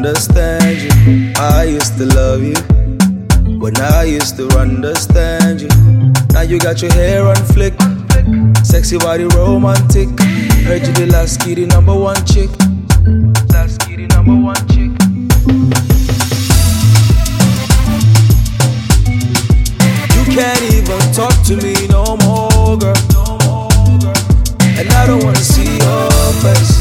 understand you. I used to love you, but now I used to understand you. Now you got your hair on flick, sexy body romantic. Heard you the last kitty #1 chick. Last kitty #1 chick. You can't even talk to me no more, girl. And I don't wanna see your face.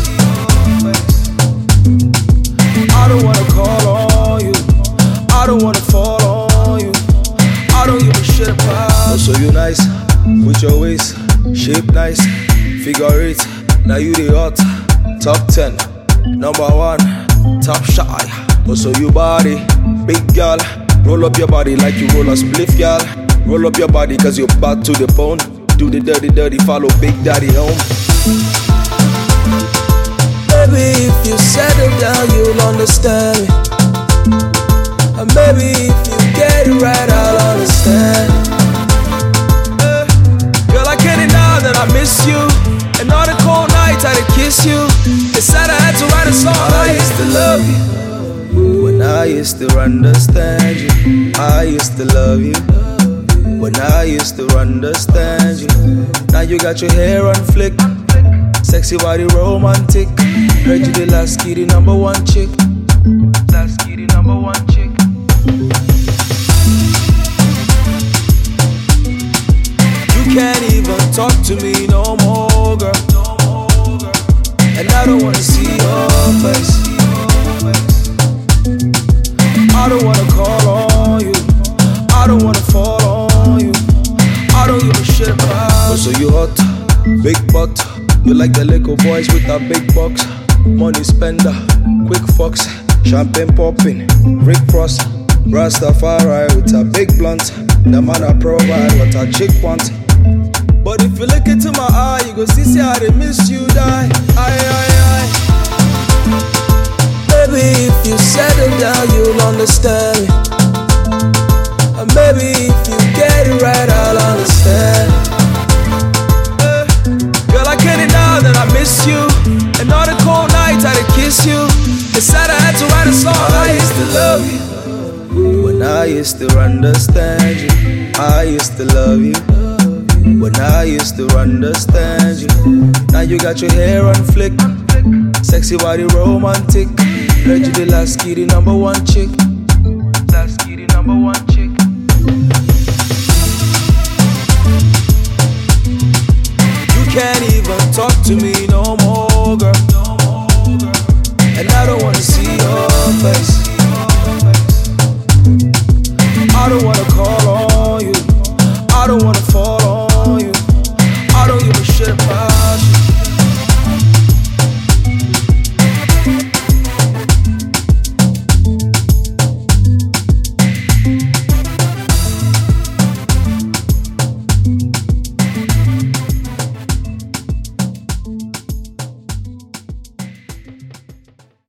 I don't wanna call on you. I don't wanna fall on you. I don't give a shit about you. So you nice with your waist, shape nice, figure eight. Now you the hot, top 10, #1, top shy. Also you body, big girl. Roll up your body like you roll a spliff, girl. Roll up your body cause you're back to the bone. Do the dirty, follow Big Daddy home. Baby, if you settle down, you'll understand me. And baby, if you get it right, I'll understand. Girl, I can't deny that I miss you. And all the cold nights I had to kiss you. They said I had to write a song. I used to love you when I used to understand you. I used to love you when I used to understand you. Now you got your hair on flick, sexy body romantic. Heard you the last kitty #1 chick. Last kitty #1 chick. You can't even talk to me no more, girl. And I don't wanna see your face. I don't wanna call on you. I don't wanna fall on you. I don't give a shit about you. So you hot, big butt. You like the little boys with a big box. Money spender, quick fox. Champagne popping, Rick Ross. Rastafari with a big blunt. The man I provide what a chick want. But if you look into my eye, you go see how they miss you die. Aye. Baby, if you settle down, you'll understand me. And baby, if you get it right, I'll understand. Girl, I can't deny that I miss you. And all the cold nights I had to kiss you. They said I had to write a song. I used to love you when I used to understand you. I used to love you when I used to understand you. Now you got your hair on flick, sexy body romantic. Heard you the last kitty #1 chick. Last kitty #1 chick. You can't even talk to me no more, girl. And I don't wanna see your face. I don't wanna